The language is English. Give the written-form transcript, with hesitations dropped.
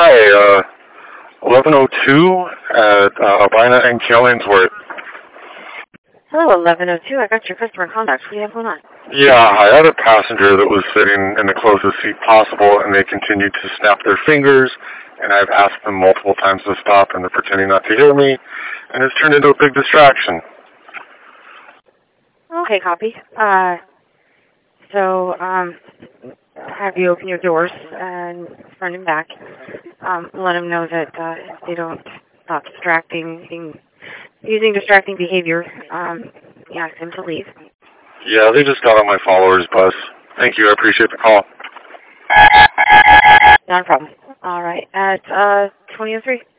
Hi, 1102 at Albina and Killingsworth. Hello, 1102. I got your customer contact. What do you have going on? Yeah, I had a passenger that was sitting in the closest seat possible, and they continued to snap their fingers, and I've asked them multiple times to stop, and they're pretending not to hear me, and it's turned into a big distraction. Okay, copy. Have you open your doors and front and back. Let them know that if they don't stop using distracting behavior, you ask them to leave. Yeah, they just got on my followers bus. Thank you, I appreciate the call. Not a problem. All right, at 2003.